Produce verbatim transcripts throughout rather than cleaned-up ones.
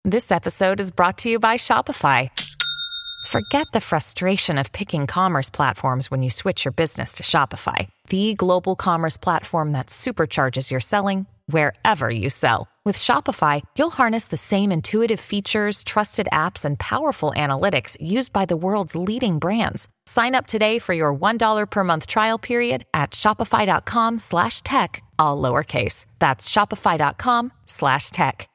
This episode is brought to you by Shopify. Forget the frustration of picking commerce platforms when you switch your business to Shopify, the global commerce platform that supercharges your selling wherever you sell. With Shopify, you'll harness the same intuitive features, trusted apps, and powerful analytics used by the world's leading brands. Sign up today for your one dollar per month trial period at shopify.com slash tech, all lowercase. That's shopify.com slash tech.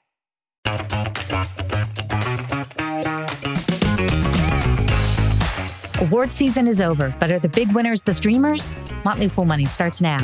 Award season is over, but are the big winners the streamers? Motley Fool Money starts now.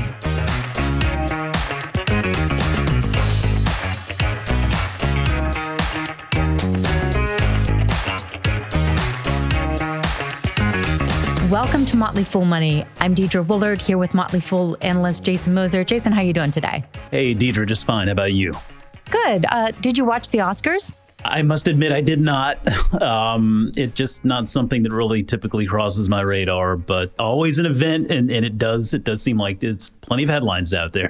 Welcome to Motley Fool Money. I'm Deidre Woolard here with Motley Fool analyst Jason Moser. Jason, how are you doing today? Hey, Deidre, just fine. How about you? Good. Uh, did you watch the Oscars? I must admit I did not. Um, it's just not something that really typically crosses my radar, but always an event, and, and it does it does seem like there's plenty of headlines out there.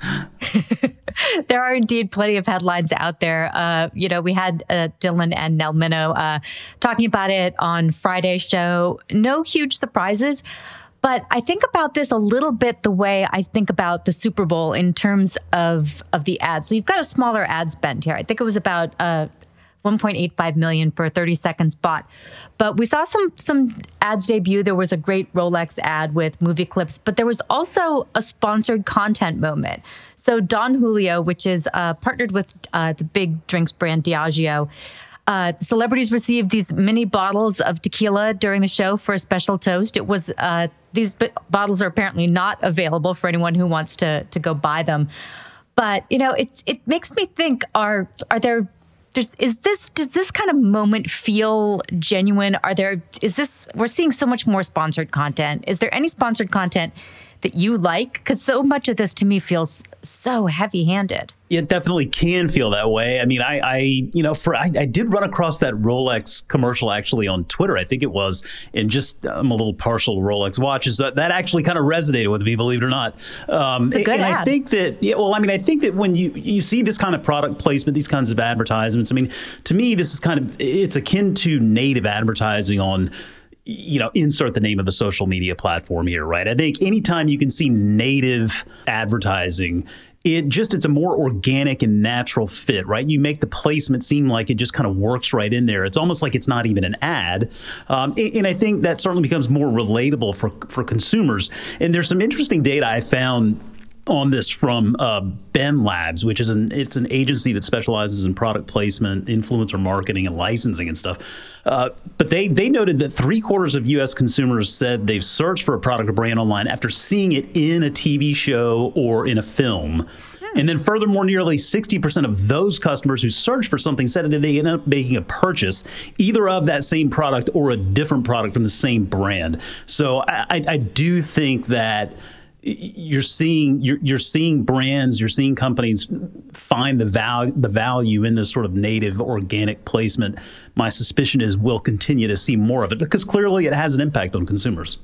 There are indeed plenty of headlines out there. Uh, you know, we had uh, Dylan and Nell Minow uh, talking about it on Friday's show. No huge surprises. But I think about this a little bit the way I think about the Super Bowl in terms of, of the ads. So you've got a smaller ad spend here. I think it was about uh, one point eight five million dollars for a thirty second spot. But we saw some some ads debut. There was a great Rolex ad with movie clips, but there was also a sponsored content moment. So Don Julio, which is uh, partnered with uh, the big drinks brand Diageo, Uh, celebrities received these mini bottles of tequila during the show for a special toast. It was uh, these b- bottles are apparently not available for anyone who wants to to go buy them. But you know, it's it makes me think: Are are there? There's, is this does this kind of moment feel genuine? Are there? Is this? We're seeing so much more sponsored content. Is there any sponsored content that you like? Because so much of this to me feels so heavy-handed. It definitely can feel that way. I mean, I, I you know, for I, I did run across that Rolex commercial actually on Twitter, I think it was, and just I'm a little partial to Rolex watches. That, that actually kind of resonated with me, believe it or not. Um, it's a good and ad. I think that, yeah, well, I mean, I think that when you you see this kind of product placement, these kinds of advertisements, I mean, to me, this is kind of it's akin to native advertising on. You know, insert the name of the social media platform here, right? I think anytime you can see native advertising, it just, it's a more organic and natural fit, right? You make the placement seem like it just kind of works right in there. It's almost like it's not even an ad. Um, and, and I think that certainly becomes more relatable for, for consumers. And there's some interesting data I found on this from uh, Ben Labs, which is an it's an agency that specializes in product placement, influencer marketing, and licensing and stuff. Uh, but they they noted that three quarters of U S consumers said they've searched for a product or brand online after seeing it in a T V show or in a film. And then furthermore, nearly sixty percent of those customers who searched for something said that they ended up making a purchase either of that same product or a different product from the same brand. So I, I, I do think that you're seeing you're, you're seeing brands, you're seeing companies find the value the value in this sort of native organic placement. My suspicion is we'll continue to see more of it because clearly it has an impact on consumers.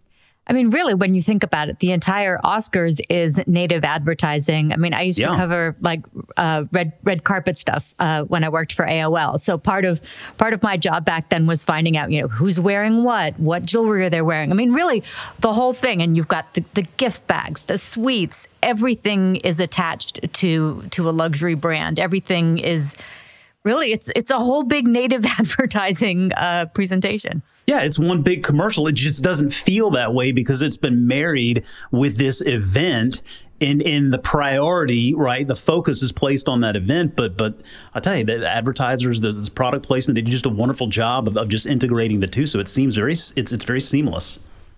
I mean, really, when you think about it, the entire Oscars is native advertising. I mean, I used yeah. to cover like uh, red red carpet stuff uh, when I worked for A O L. So part of part of my job back then was finding out, you know, who's wearing what, what jewelry are they wearing. I mean, really, the whole thing. And you've got the, the gift bags, the sweets, everything is attached to to a luxury brand. Everything is really it's it's a whole big native advertising uh, presentation. Yeah, it's one big commercial. It just doesn't feel that way because it's been married with this event. And in the priority, right, the focus is placed on that event. But but I'll tell you, the advertisers, the this product placement, they do just a wonderful job of, of just integrating the two. So it seems very it's it's very seamless.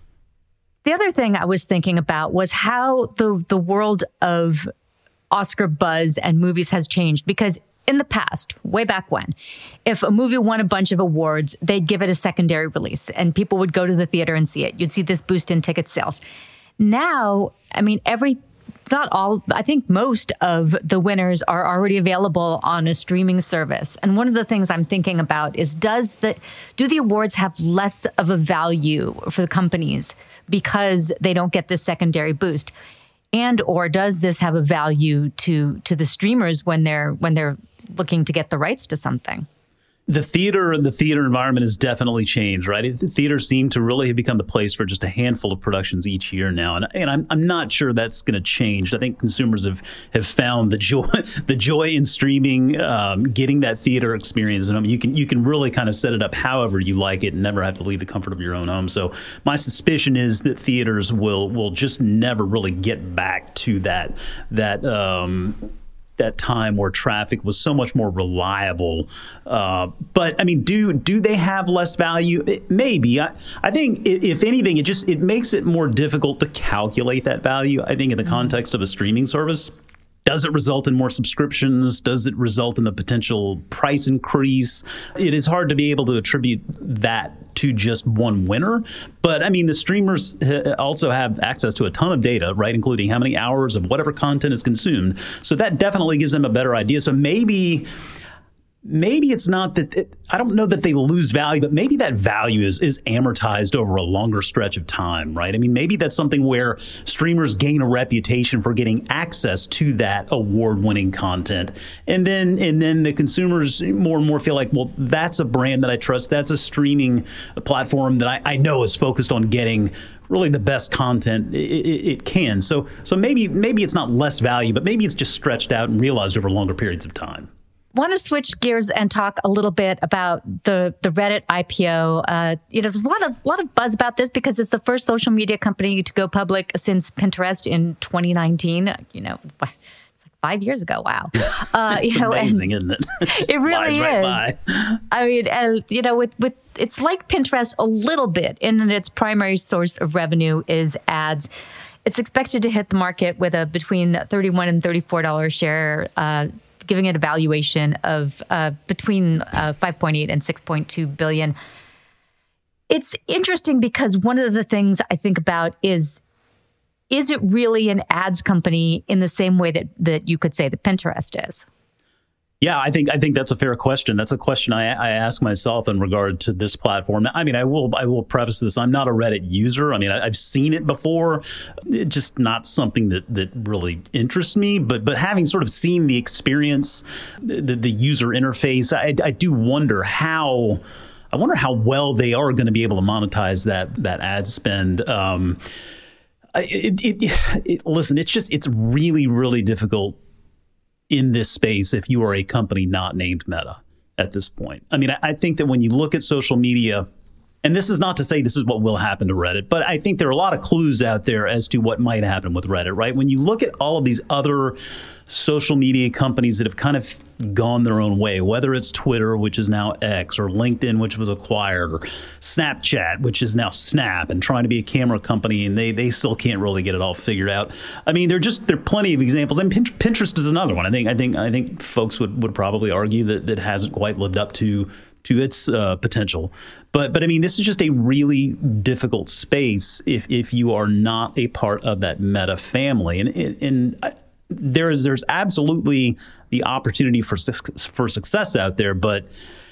The other thing I was thinking about was how the the world of Oscar buzz and movies has changed, because in the past, way back when, if a movie won a bunch of awards, they'd give it a secondary release and people would go to the theater and see it. You'd see this boost in ticket sales. Now, I mean, every, not all, I think most of the winners are already available on a streaming service. And one of the things I'm thinking about is, does the, do the awards have less of a value for the companies because they don't get this secondary boost? And or does this have a value to to the streamers when they're when they're looking to get the rights to something? The theater, the theater environment has definitely changed, right? The theaters seem to really have become the place for just a handful of productions each year now, and, and I'm I'm not sure that's going to change. I think consumers have, have found the joy the joy in streaming, um, getting that theater experience, and I mean, you can you can really kind of set it up however you like it, and never have to leave the comfort of your own home. So my suspicion is that theaters will will just never really get back to that that. Um, that time where traffic was so much more reliable. Uh, but I mean, do do they have less value? It, maybe. I, I think it, if anything, it just it makes it more difficult to calculate that value. I think in the context of a streaming service. Does it result in more subscriptions? Does it result in the potential price increase? It is hard to be able to attribute that to just one winner. But I mean, the streamers also have access to a ton of data, right? Including how many hours of whatever content is consumed. So that definitely gives them a better idea. So maybe... Maybe it's not that it, I don't know that they lose value, but maybe that value is is amortized over a longer stretch of time, right? I mean, maybe that's something where streamers gain a reputation for getting access to that award-winning content, and then and then the consumers more and more feel like, well, that's a brand that I trust. That's a streaming platform that I, I know is focused on getting really the best content it, it, it can. So so maybe maybe it's not less value, but maybe it's just stretched out and realized over longer periods of time. Want to switch gears and talk a little bit about the the Reddit I P O. Uh, you know, there's a lot of lot of buzz about this because it's the first social media company to go public since Pinterest in twenty nineteen. You know, it's like five years ago. Wow, uh, it's you know, amazing, isn't it? It, it really right is. By. I mean, and you know, with with it's like Pinterest a little bit in that its primary source of revenue is ads. It's expected to hit the market with a between thirty-one and thirty-four dollars share. Uh, giving it a valuation of uh, between uh, five point eight and six point two billion. It's interesting because one of the things I think about is, is it really an ads company in the same way that, that you could say that Pinterest is? Yeah, I think I think that's a fair question. That's a question I, I ask myself in regard to this platform. I mean, I will I will preface this. I'm not a Reddit user. I mean, I, I've seen it before. It's just not something that, that really interests me. But but having sort of seen the experience, the, the user interface, I, I do wonder how. I wonder how well they are going to be able to monetize that that ad spend. Um, it, it, it, listen, it's just it's really really difficult in this space if you are a company not named Meta at this point. I mean, I, I think that when you look at social media, and this is not to say this is what will happen to Reddit, but I think there are a lot of clues out there as to what might happen with Reddit, right? When you look at all of these other social media companies that have kind of gone their own way, whether it's Twitter, which is now X, or LinkedIn, which was acquired, or Snapchat, which is now Snap, and trying to be a camera company, and they they still can't really get it all figured out. I mean, there just there are plenty of examples, and Pinterest is another one. I think I think I think folks would, would probably argue that that hasn't quite lived up to to its uh, potential. But but I mean, this is just a really difficult space if if you are not a part of that Meta family, and and. I, There's there's absolutely the opportunity for for success out there, but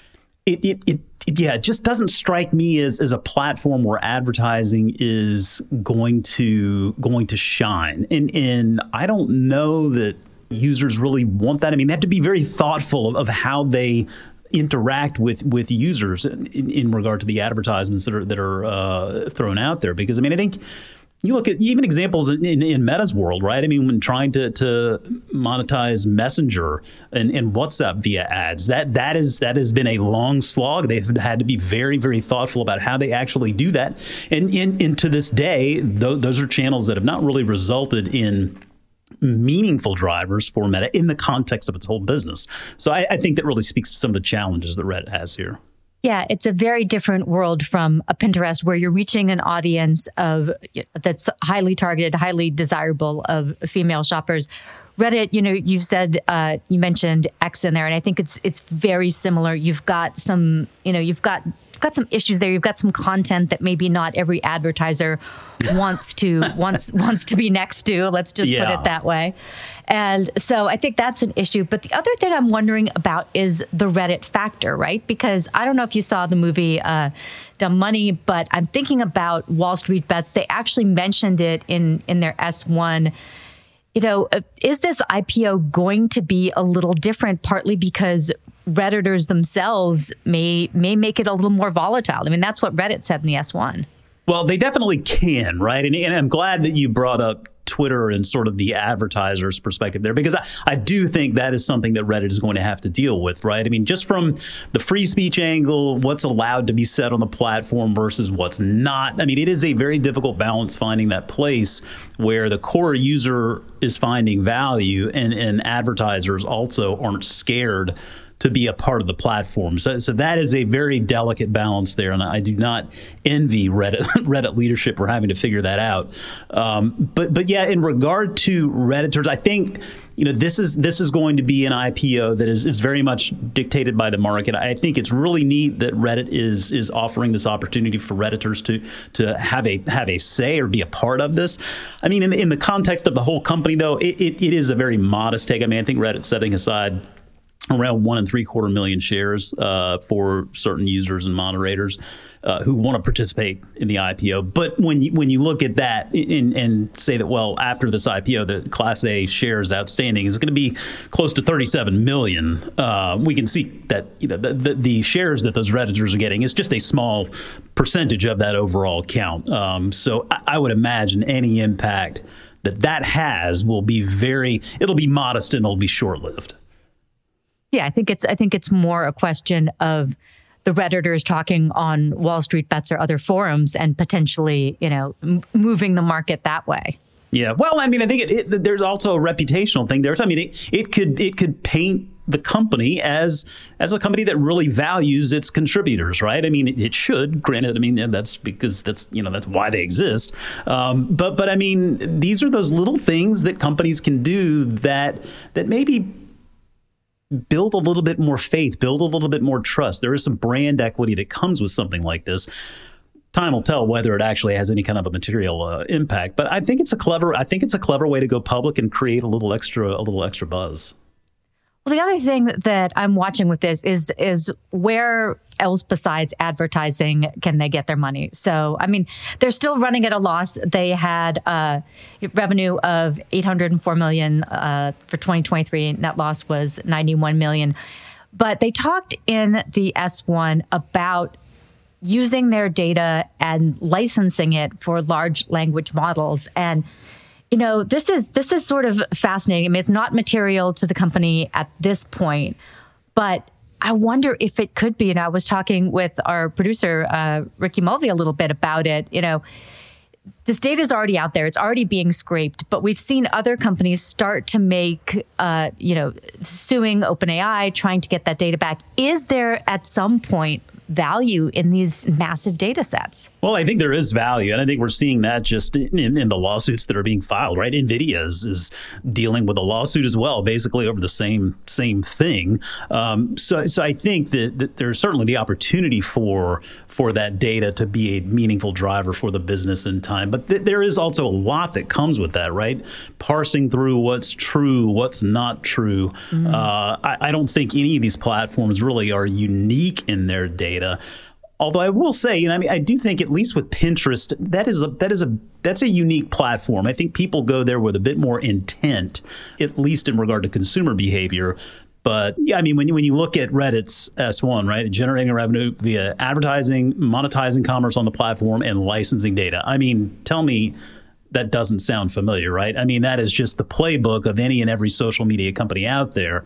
it it, it it yeah it just doesn't strike me as as a platform where advertising is going to going to shine. And and I don't know that users really want that. I mean, they have to be very thoughtful of, of how they interact with with users in, in regard to the advertisements that are that are uh, thrown out there. Because I mean, I think. You look at even examples in, in, in Meta's world, right? I mean, when trying to, to monetize Messenger and, and WhatsApp via ads, that that is that has been a long slog. They've had to be very, very thoughtful about how they actually do that. And, in, and to this day, th- those are channels that have not really resulted in meaningful drivers for Meta in the context of its whole business. So I, I think that really speaks to some of the challenges that Reddit has here. Yeah, it's a very different world from a Pinterest where you're reaching an audience of that's highly targeted, highly desirable of female shoppers. Reddit, you know, you've said uh, you mentioned X in there, and I think it's it's very similar. You've got some, you know, you've got you've got some issues there. You've got some content that maybe not every advertiser wants to wants wants to be next to. Let's just yeah. put it that way. And so I think that's an issue. But the other thing I'm wondering about is the Reddit factor, right? Because I don't know if you saw the movie uh, Dumb Money, but I'm thinking about Wall Street Bets. They actually mentioned it in, in their S one You know, is this I P O going to be a little different, partly because Redditors themselves may may make it a little more volatile? I mean, that's what Reddit said in the S one. Well, they definitely can, right? And, and I'm glad that you brought up Twitter and sort of the advertiser's perspective there, because I, I do think that is something that Reddit is going to have to deal with, right? I mean, just from the free speech angle, what's allowed to be said on the platform versus what's not. I mean, it is a very difficult balance finding that place where the core user is finding value and, and advertisers also aren't scared to be a part of the platform. So, so that is a very delicate balance there, and I do not envy Reddit Reddit leadership for having to figure that out. Um, but but yeah, in regard to Redditors, I think you know this is this is going to be an I P O that is is very much dictated by the market. I think it's really neat that Reddit is is offering this opportunity for Redditors to to have a have a say or be a part of this. I mean, in the, in the context of the whole company, though, it, it, it is a very modest take. I mean, I think Reddit's setting aside around one and three quarter million shares uh, for certain users and moderators uh, who want to participate in the I P O. But when you when you look at that and, and say that, well, after this I P O, the Class A shares outstanding is going to be close to thirty-seven million. Uh, we can see that you know the, the, the shares that those Redditors are getting is just a small percentage of that overall count. Um, so I, I would imagine any impact that that has will be very it'll be modest and it'll be short lived. Yeah, I think it's I think it's more a question of the Redditors talking on Wall Street Bets or other forums and potentially, you know, m- moving the market that way. Yeah, well, I mean, I think it, it, there's also a reputational thing there. I mean, it, it could it could paint the company as as a company that really values its contributors, right? I mean, it, it should. Granted, I mean, that's because that's you know that's why they exist. Um, but but I mean, these are those little things that companies can do that that maybe build a little bit more faith, build a little bit more trust. There is some brand equity that comes with something like this. Time will tell whether it actually has any kind of a material uh, impact. But I think it's a clever. I think it's a clever way to go public and create a little extra, a little extra buzz. Well, the other thing that I'm watching with this is is where else besides advertising can they get their money? So, I mean, they're still running at a loss. They had uh, revenue of eight hundred four million dollars uh, for twenty twenty-three. Net loss was ninety-one million dollars. But they talked in the S one about using their data and licensing it for large language models. And You know, this is this is sort of fascinating. I mean, it's not material to the company at this point, but I wonder if it could be. And I was talking with our producer, uh, Ricky Mulvey, a little bit about it. You know, this data is already out there. It's already being scraped, but we've seen other companies start to make, uh, you know, suing OpenAI, trying to get that data back. Is there at some point value in these massive data sets? Well, I think there is value. And I think we're seeing that just in, in, in the lawsuits that are being filed, right? NVIDIA is, is dealing with a lawsuit as well, basically over the same same thing. Um, so, so I think that, that there's certainly the opportunity for for that data to be a meaningful driver for the business in time. But th- there is also a lot that comes with that, right? Parsing through what's true, what's not true. Mm. Uh, I, I don't think any of these platforms really are unique in their data. Although I will say, you know, I mean, I do think at least with Pinterest, that is a that is a that's a unique platform. I think people go there with a bit more intent, at least in regard to consumer behavior. But yeah, I mean, when you, when you look at Reddit's S one, right, generating revenue via advertising, monetizing commerce on the platform, and licensing data. I mean, tell me that doesn't sound familiar, right? I mean, that is just the playbook of any and every social media company out there.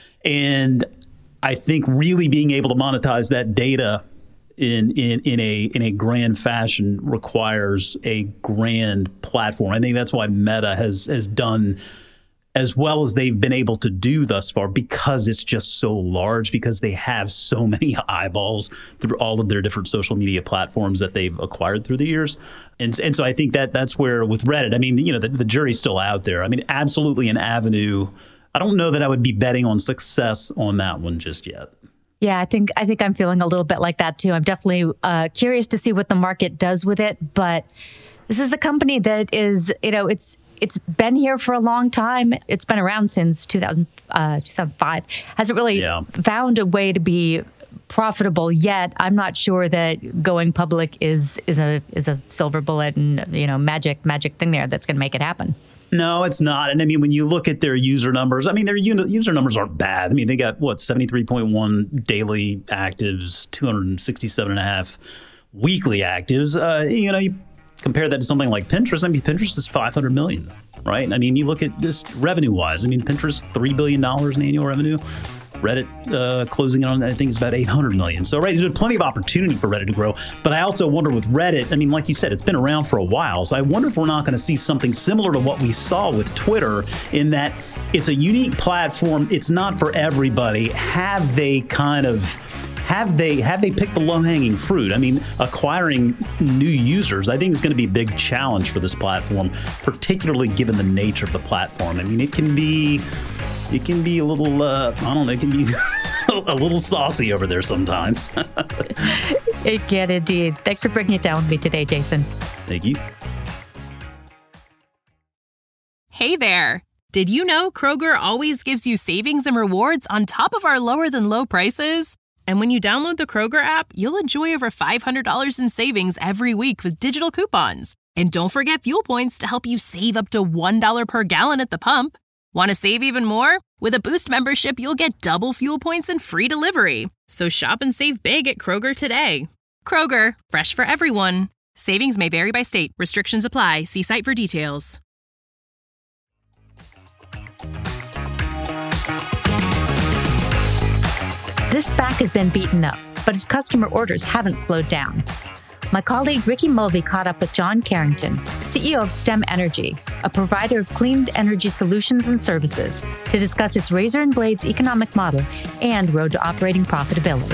And I think really being able to monetize that data in in in a in a grand fashion requires a grand platform. I think that's why Meta has has done as well as they've been able to do thus far, because it's just so large, because they have so many eyeballs through all of their different social media platforms that they've acquired through the years. And, and so I think that that's where with Reddit, I mean, you know, the, the jury's still out there. I mean, absolutely an avenue. I don't know that I would be betting on success on that one just yet. Yeah, I think I think I'm feeling a little bit like that too. I'm definitely uh, curious to see what the market does with it. But this is a company that is, you know, it's it's been here for a long time. It's been around since two thousand, uh, two thousand five. Hasn't really yeah. found a way to be profitable yet. I'm not sure that going public is is a is a silver bullet and, you know, magic magic thing there that's going to make it happen. No, it's not. And I mean, when you look at their user numbers, I mean, their uni- user numbers aren't bad. I mean, they got, what, seventy-three point one daily actives, two hundred sixty-seven and a half weekly actives. Uh, you know, you compare that to something like Pinterest. I mean, Pinterest is five hundred million, right? I mean, you look at just revenue-wise. I mean, Pinterest, three billion dollars in annual revenue. Reddit uh, closing in on, I think, is about eight hundred million. So, right, there's plenty of opportunity for Reddit to grow. But I also wonder with Reddit, I mean, like you said, it's been around for a while. So I wonder if we're not going to see something similar to what we saw with Twitter, in that it's a unique platform. It's not for everybody. Have they kind of... Have they have they picked the low-hanging fruit? I mean, acquiring new users, I think, is going to be a big challenge for this platform, particularly given the nature of the platform. I mean, it can be, it can be a little, uh, I don't know, it can be a little saucy over there sometimes. It can indeed. Thanks for breaking it down with me today, Jason. Thank you. Hey there. Did you know Kroger always gives you savings and rewards on top of our lower than low prices? And when you download the Kroger app, you'll enjoy over five hundred dollars in savings every week with digital coupons. And don't forget fuel points to help you save up to one dollar per gallon at the pump. Want to save even more? With a Boost membership, you'll get double fuel points and free delivery. So shop and save big at Kroger today. Kroger, fresh for everyone. Savings may vary by state. Restrictions apply. See site for details. This SPAC has been beaten up, but its customer orders haven't slowed down. My colleague Ricky Mulvey caught up with John Carrington, C E O of STEM Energy, a provider of clean energy solutions and services, to discuss its razor and blades economic model and road to operating profitability.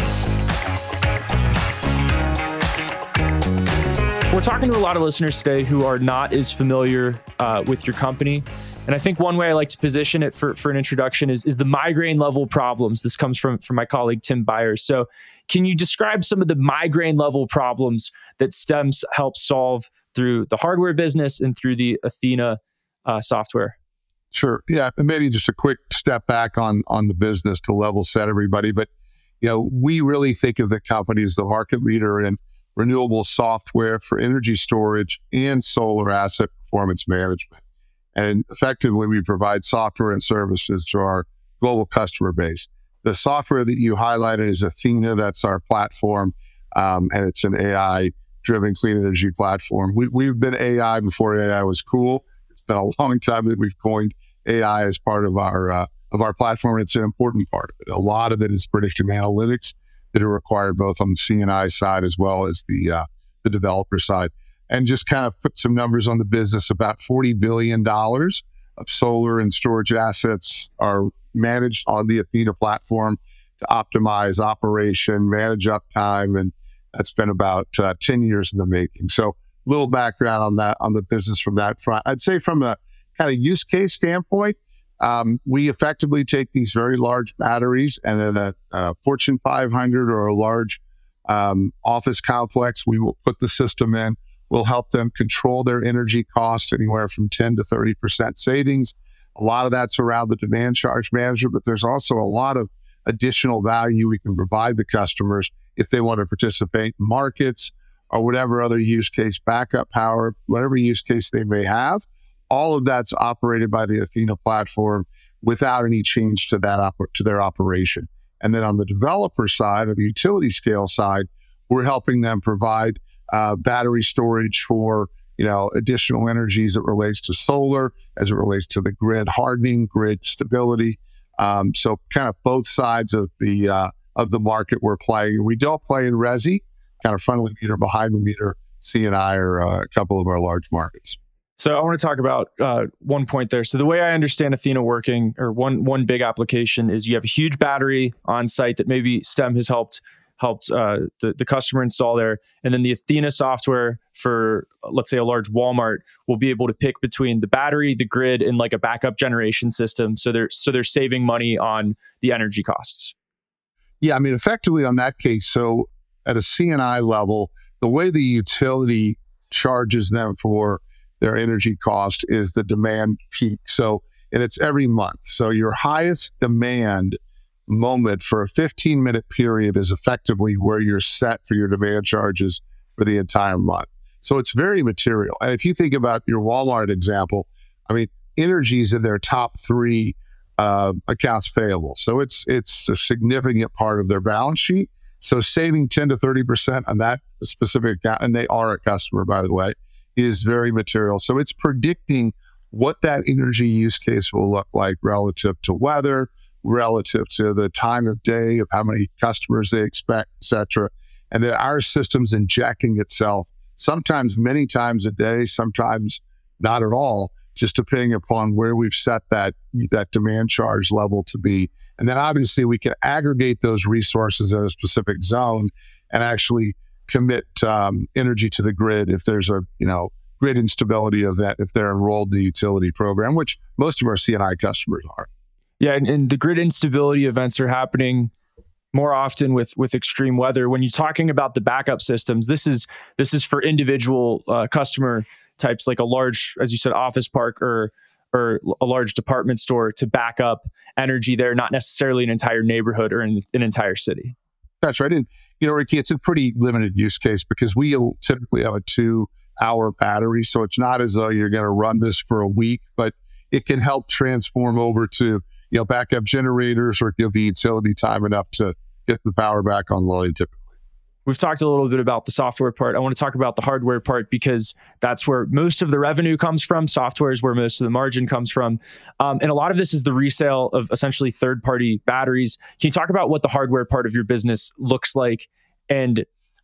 We're talking to a lot of listeners today who are not as familiar uh, with your company. And I think one way I like to position it for, for an introduction is, is the migraine level problems. This comes from, from my colleague, Tim Byers. So can you describe some of the migraine level problems that STEM helps solve through the hardware business and through the Athena uh, software? Sure. Yeah. And maybe just a quick step back on, on the business to level set everybody. But, you know, we really think of the company as the market leader in renewable software for energy storage and solar asset performance management. And effectively, we provide software and services to our global customer base. The software that you highlighted is Athena. That's our platform, um, and it's an A I-driven clean energy platform. We, we've been A I before A I was cool. It's been a long time that we've coined A I as part of our uh, of our platform. It's an important part of it. A lot of it is predictive analytics that are required both on the C and I side as well as the uh, the developer side. And just kind of put some numbers on the business, about forty billion dollars of solar and storage assets are managed on the Athena platform to optimize operation, manage uptime, and that's been about uh, ten years in the making. So a little background on that, on the business from that front. I'd say from a kind of use case standpoint, um, we effectively take these very large batteries, and in a, a Fortune five hundred or a large um, office complex, we will put the system in. We'll help them control their energy costs anywhere from ten to thirty percent savings. A lot of that's around the demand charge management, but there's also a lot of additional value we can provide the customers if they want to participate in markets or whatever other use case, backup power, whatever use case they may have. All of that's operated by the Athena platform without any change to that op- to their operation. And then on the developer side, or the utility scale side, we're helping them provide Uh, battery storage for, you know, additional energy as it relates to solar, as it relates to the grid hardening, grid stability. Um, so kind of both sides of the uh, of the market we're playing. We don't play in resi, kind of front of the meter, behind the meter. C and I are uh, a couple of our large markets. So I want to talk about uh, one point there. So the way I understand Athena working, or one one big application, is you have a huge battery on site that maybe STEM has helped helped uh, the, the customer install there. And then the Athena software for, let's say, a large Walmart will be able to pick between the battery, the grid, and like a backup generation system. So they're, so they're saving money on the energy costs. Yeah, I mean, effectively on that case, so at a C and I level, the way the utility charges them for their energy cost is the demand peak. So, and it's every month. So your highest demand moment for a fifteen minute period is effectively where you're set for your demand charges for the entire month. So it's very material. And if you think about your Walmart example, I mean, Energy's in their top three uh, accounts payable. So it's it's a significant part of their balance sheet. So saving ten to thirty percent on that specific account, and they are a customer, by the way, is very material. So it's predicting what that energy use case will look like relative to weather, relative to the time of day, of how many customers they expect, et cetera. And then our system's injecting itself sometimes many times a day, sometimes not at all, just depending upon where we've set that, that demand charge level to be. And then obviously we can aggregate those resources in a specific zone and actually commit um, energy to the grid if there's a, you know, grid instability event, if they're enrolled in the utility program, which most of our C and I customers are. Yeah, and, and the grid instability events are happening more often with with extreme weather. When you're talking about the backup systems, this is this is for individual uh, customer types, like a large, as you said, office park or or a large department store to back up energy there, not necessarily an entire neighborhood or an, an entire city. That's right. And, you know, Ricky, it's a pretty limited use case because we typically have a two hour battery. So it's not as though you're going to run this for a week, but it can help transform over to, you know, backup generators or give the utility time enough to get the power back online typically. We've talked a little bit about the software part. I want to talk about the hardware part because that's where most of the revenue comes from. Software is where most of the margin comes from. Um, and a lot of this is the resale of essentially third-party batteries. Can you talk about what the hardware part of your business looks like and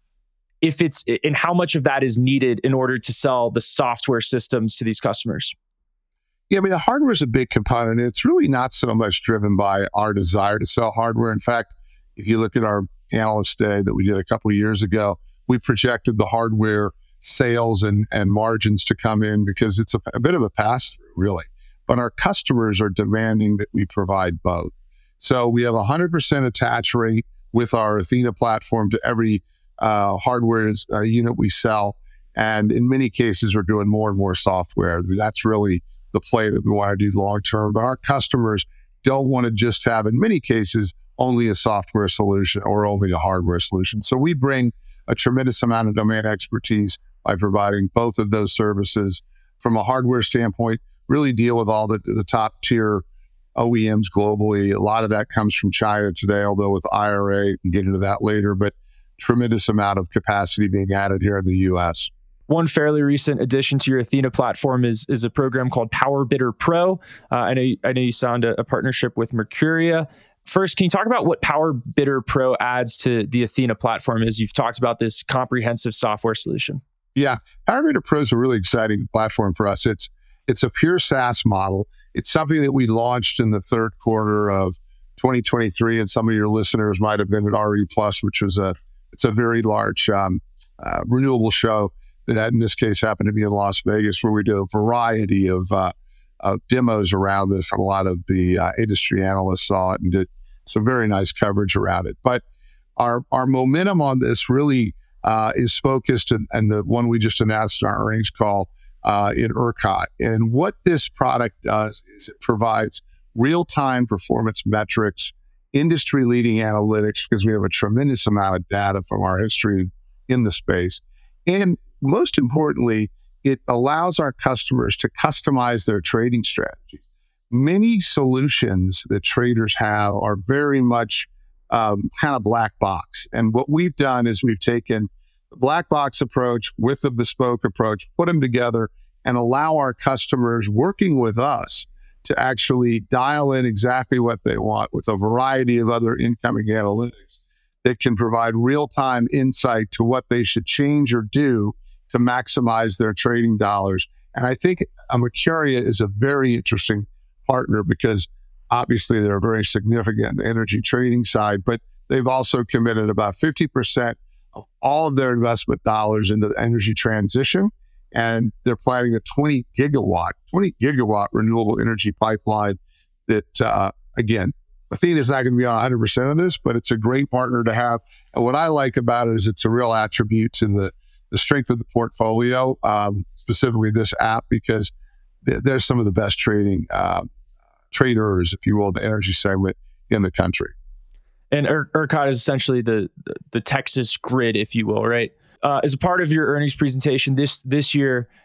if it's and how much of that is needed in order to sell the software systems to these customers? Yeah, I mean, the hardware is a big component. It's really not so much driven by our desire to sell hardware. In fact, if you look at our analyst day that we did a couple of years ago, we projected the hardware sales and, and margins to come in because it's a, a bit of a pass-through, really. But our customers are demanding that we provide both. So we have a one hundred percent attach rate with our Athena platform to every uh, hardware uh, unit we sell. And in many cases, we're doing more and more software. That's really the play that we want to do long-term. But our customers don't want to just have, in many cases, only a software solution or only a hardware solution. So we bring a tremendous amount of domain expertise by providing both of those services. From a hardware standpoint, really deal with all the, the top tier O E Ms globally. A lot of that comes from China today, although with I R A, we can get into that later, but tremendous amount of capacity being added here in the U S. One fairly recent addition to your Athena platform is is a program called PowerBidder Pro. Uh, I know I know you signed a, a partnership with Mercuria. First, can you talk about what PowerBidder Pro adds to the Athena platform as you've talked about this comprehensive software solution? Yeah, PowerBidder Pro is a really exciting platform for us. It's it's a pure SaaS model. It's something that we launched in the third quarter of twenty twenty-three, and some of your listeners might have been at R E Plus, which was a it's a very large um, uh, renewable show that in this case happened to be in Las Vegas, where we did a variety of uh, of demos around this. And a lot of the uh, industry analysts saw it and did some very nice coverage around it. But our our momentum on this really uh, is focused, and, and the one we just announced in our earnings call uh, in ERCOT. And what this product does is it provides real-time performance metrics, industry-leading analytics, because we have a tremendous amount of data from our history in the space. And most importantly, it allows our customers to customize their trading strategies. Many solutions that traders have are very much um, kind of black box. And what we've done is we've taken the black box approach with the bespoke approach, put them together, and allow our customers working with us to actually dial in exactly what they want with a variety of other incoming analytics that can provide real-time insight to what they should change or do to maximize their trading dollars. And I think Mercuria is a very interesting partner because obviously they're very significant in the energy trading side, but they've also committed about fifty percent of all of their investment dollars into the energy transition. And they're planning a twenty gigawatt renewable energy pipeline that, uh, again, Athena is not going to be on one hundred percent of this, but it's a great partner to have. And what I like about it is it's a real attribute to the, the strength of the portfolio, um, specifically this app, because th- there's some of the best trading uh, traders, if you will, the energy segment in the country. And ER- ERCOT is essentially the, the Texas grid, if you will, right? Uh, as a part of your earnings presentation this this year,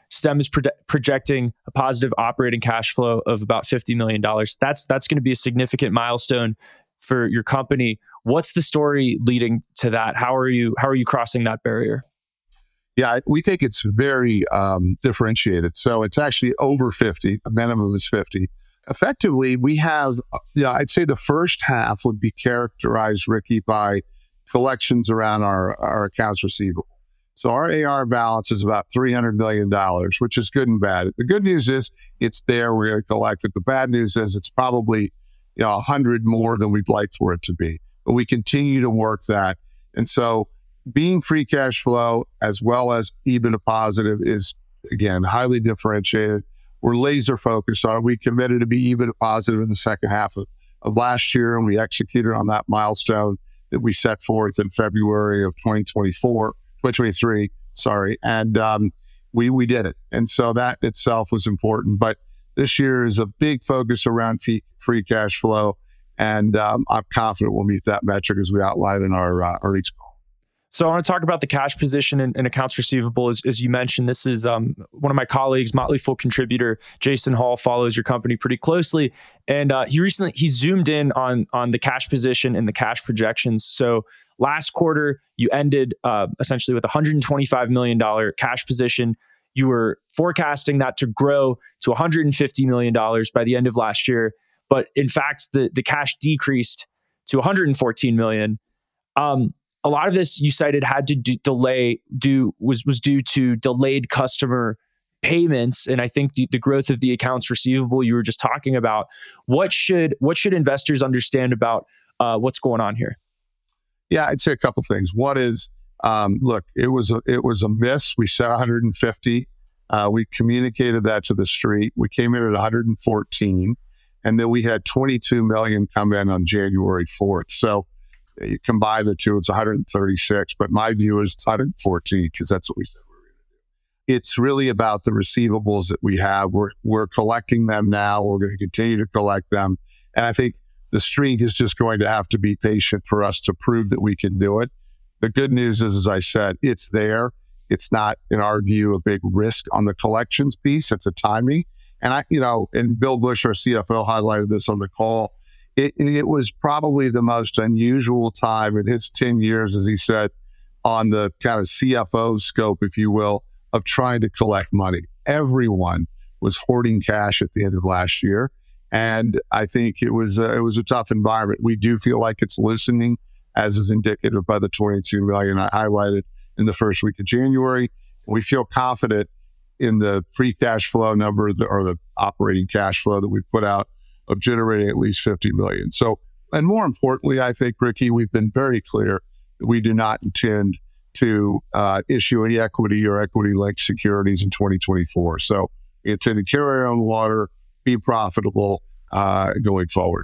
Stem is pro- projecting a positive operating cash flow of about fifty million dollars. That's that's going to be a significant milestone for your company. What's the story leading to that? How are you how are you crossing that barrier? Yeah, we think it's very um, differentiated. So it's actually over fifty. A minimum is fifty. Effectively, we have, you know, I'd say the first half would be characterized, Ricky, by collections around our, our accounts receivable. So our A R balance is about three hundred million dollars, which is good and bad. The good news is it's there. We're going to collect it. The bad news is it's probably, you know, a hundred more than we'd like for it to be. But we continue to work that. And so being free cash flow as well as EBITDA positive is, again, highly differentiated. We're laser focused on it. We committed to be EBITDA positive in the second half of, of last year, and we executed on that milestone that we set forth in February of twenty twenty-four. twenty twenty-three, sorry, and um, we we did it, and so that itself was important. But this year is a big focus around fee, free cash flow, and um, I'm confident we'll meet that metric as we outlined in our uh, earnings call. So I want to talk about the cash position and, and accounts receivable. As, as you mentioned, this is um, one of my colleagues, Motley Fool contributor Jason Hall, follows your company pretty closely, and uh, he recently he zoomed in on on the cash position and the cash projections. So last quarter, you ended uh, essentially with a one hundred twenty-five million dollars cash position. You were forecasting that to grow to one hundred fifty million dollars by the end of last year. But in fact, the, the cash decreased to one hundred fourteen million dollars. Um, a lot of this you cited had to do, delay do was was due to delayed customer payments, and I think the, the growth of the accounts receivable you were just talking about. What should what should investors understand about uh, what's going on here? Yeah, I'd say a couple things. One is, um, look, it was a, it was a miss. We said one hundred fifty. Uh, we communicated that to the street. We came in at one hundred fourteen, and then we had twenty-two million come in on January fourth. So you combine the two, it's one hundred thirty-six. But my view is it's one hundred fourteen because that's what we said we were going to do. It's really about the receivables that we have. We're we're collecting them now. We're going to continue to collect them, and I think the street is just going to have to be patient for us to prove that we can do it. The good news is, as I said, it's there. It's not, in our view, a big risk on the collections piece. It's a timing. And I, you know, and Bill Bush, our C F O, highlighted this on the call. It, it was probably the most unusual time in his ten years, as he said, on the kind of C F O scope, if you will, of trying to collect money. Everyone was hoarding cash at the end of last year. And I think it was uh, it was a tough environment. We do feel like it's loosening, as is indicated by the twenty-two million I highlighted in the first week of January. We feel confident in the free cash flow number, or the operating cash flow that we put out, of generating at least fifty million. So, and more importantly, I think, Ricky, we've been very clear that we do not intend to uh, issue any equity or equity-linked securities in twenty twenty-four. So we intend to carry our own water, be profitable uh, going forward.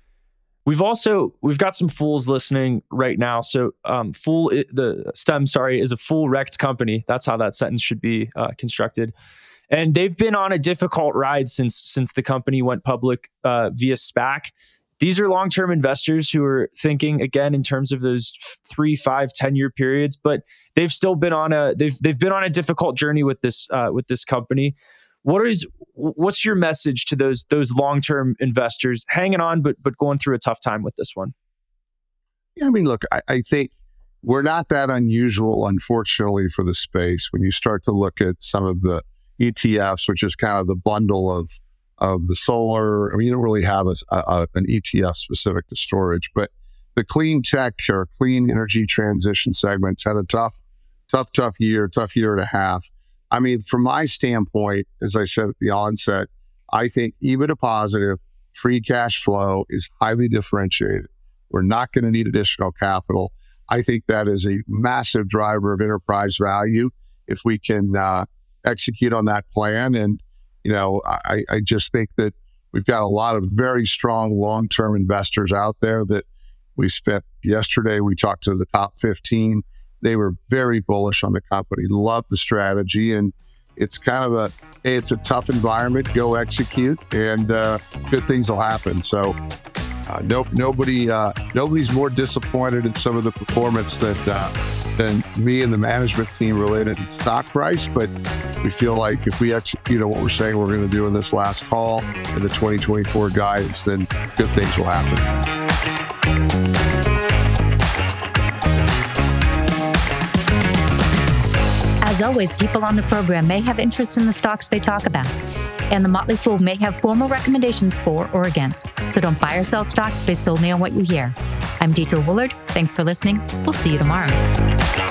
We've also, we've got some fools listening right now. So um, Fool, the Stem, sorry, is a fool-wrecked company. That's how that sentence should be uh, constructed. And they've been on a difficult ride since since the company went public uh, via SPAC. These are long-term investors who are thinking, again, in terms of those three, five, ten-year periods, but they've still been on a they've they've been on a difficult journey with this uh, with this company. What is what's your message to those those long-term investors hanging on, but but going through a tough time with this one? Yeah, I mean, look, I, I think we're not that unusual, unfortunately, for the space. When you start to look at some of the E T Fs, which is kind of the bundle of of the solar. I mean, you don't really have a, a, an E T F specific to storage, but the clean tech or clean energy transition segments had a tough, tough, tough year, tough year and a half. I mean, from my standpoint, as I said at the onset, I think EBITDA positive free cash flow is highly differentiated. We're not going to need additional capital. I think that is a massive driver of enterprise value if we can uh, execute on that plan. And, you know, I, I just think that we've got a lot of very strong long-term investors out there that we spent yesterday. We talked to the top fifteen. They were very bullish on the company, loved the strategy. And it's kind of a, hey, it's a tough environment, go execute, and uh, good things will happen. So uh, no, nobody, uh, nobody's more disappointed in some of the performance that uh, than me and the management team related to stock price. But we feel like if we execute on what we're saying we're going to do in this last call and the twenty twenty-four guidance, then good things will happen. As always, people on the program may have interest in the stocks they talk about, and the Motley Fool may have formal recommendations for or against. So don't buy or sell stocks based solely on what you hear. I'm Deidre Woolard. Thanks for listening. We'll see you tomorrow.